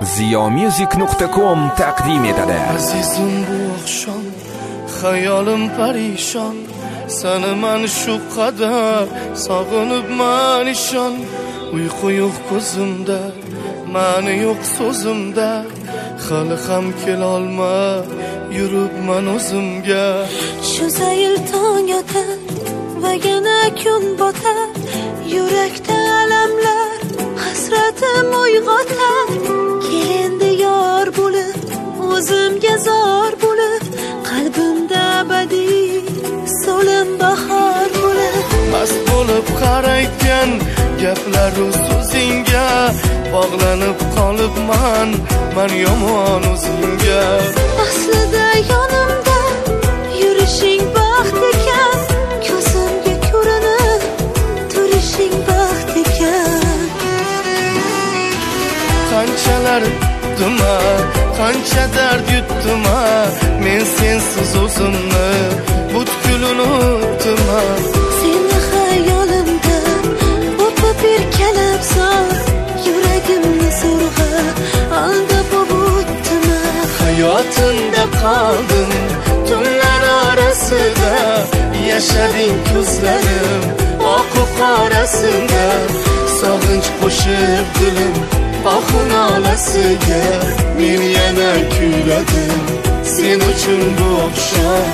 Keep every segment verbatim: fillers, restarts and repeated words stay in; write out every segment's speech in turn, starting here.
ziyo music nuqta com taqdim etadi. Azizim bu oqshom xayolim parishon, seni man shu qadar sog'inibman ishon. Uyqu yo'q ko'zimda, ma'ni yo'q so'zimda, hali ham kelolma yuribman o'zimga. Shu zayl tong otar va yana kun botar, yurakda alamlar hasratim uyg'otar. Kendi yor bo'lib, o'zimga zor bo'lib, qalbimda abadiy so'lim bahor bo'lib. Mast bo'lib qarayotgan gaplaru so'zingga bog'lanib qolibman men yomon o'zimga. Aslida yonimda yurishing baxt ekan, ko'zimga ko'rinib turishing baxt ekan. Qanchalar yutdim, qancha dard yutdim, men sensiz o'zimni butkul unutdim. Seni xayolimda o'pib erkalab zor, yuragimni zo'rg'a aldab o'tdim. Hayotimda qoldim tunlar orasida, yashading ko'zlarim oq qorasida. Sog'inch qo'shib dilim oxun olasiga, men yana kuyladim sen uchun bu oqshom.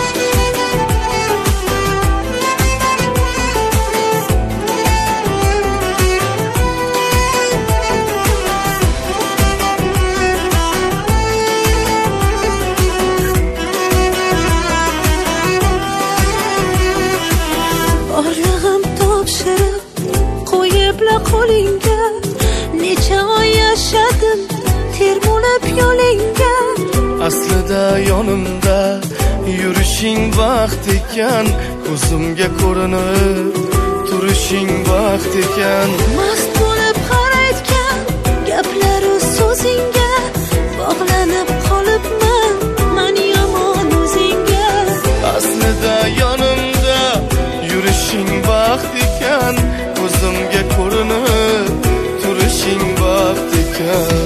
Orlig'im topshirib qo'yibla qo'lingga, necha oy yashadim termulib yo'lingga. Aslida yonimda yurishing baxt ekan, ko'zimga ko'rinib turishing baxt ekan. Mast bo'lib qarayotgan gaplaru so'zingga bog'lanib qolibman men yomon o'zingga. Aslida yonimda yurishing baxt ekan, ko'zimga ko'rinib turishing baxt ekan.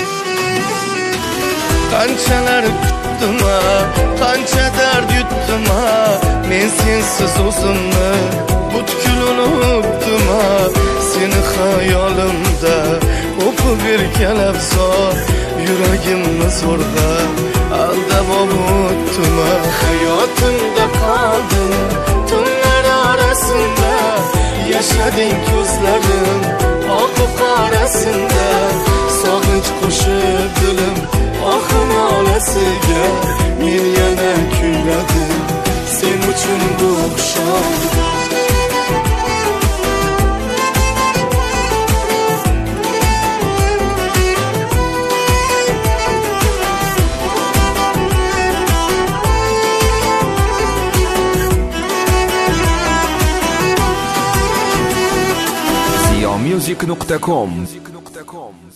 Qanchalar kutdim, qancha dard yutdim, men sensiz o'zimni butkul unutdim. Seni xayolimda o'pib erkalab zor, yuragimni zo'rg'a aldab o'tdim. Hayotimda qoldim tunlar orasida, yashading ko'zlarim oq qorasida. Sog'inch qo'shib dilim oxun olasiga, men yana kuyladim sen uchun bu oqshom. ziyo music nuqta com